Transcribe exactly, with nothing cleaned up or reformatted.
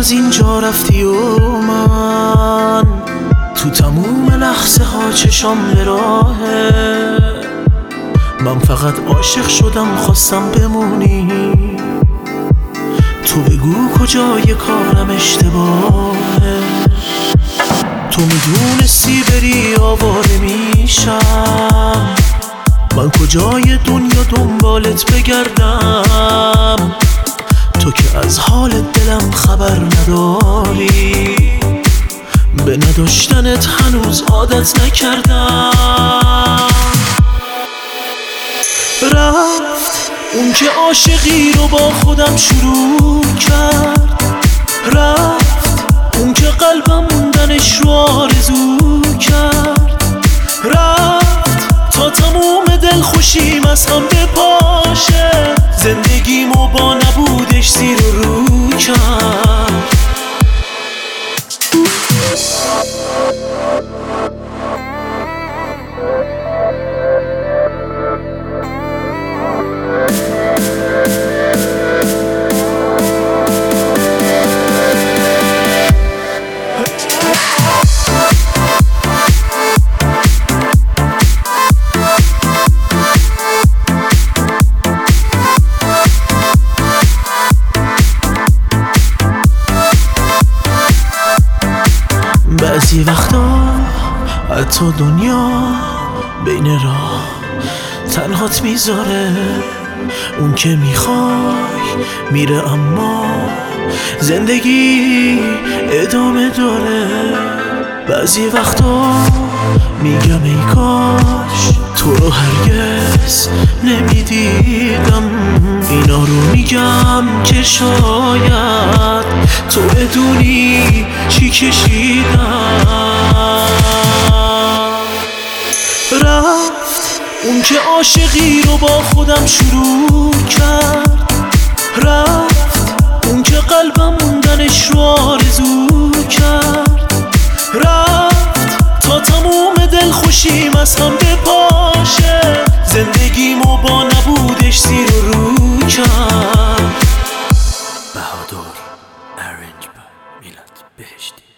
از اینجا رفتی و من تو تموم لحظه ها چشام به راهه. من فقط عاشق شدم خواستم بمونی، تو بگو کجای کارم اشتباهه. تو میدونستی بری آواره میشم، من کجای دنیا دنبالت بگردم. تو که از حال دلم خبر نداری، به نداشتنت هنوز عادت نکردم. رفت اون که عاشقی رو با خودم شروع کرد، رفت اون که قلبم موندنش رو آرزو کرد، رفت تا تموم دل خوشیم از هم بپاشه، زندگیمو با نبودش زیر و رو کرد. بعضی وقتا حتی دنیا بین راه تنهات میذاره، اون که میخوای میره اما زندگی ادامه داره. بعضی وقتا میگم ای کاش تو رو هرگز نمیدیدم، اینا رو میگم که شاید تو بدونی چی کشیدم. رفت اون که عاشقی رو با خودم شروع کرد، رفت اون که قلبم موندنش رو آرزو کرد، رفت تا تموم دل خوشیم از هم بپاشه، زندگیمو با نبودش زیر و رو کرد. بهادر ارنج میلاد بهشتی.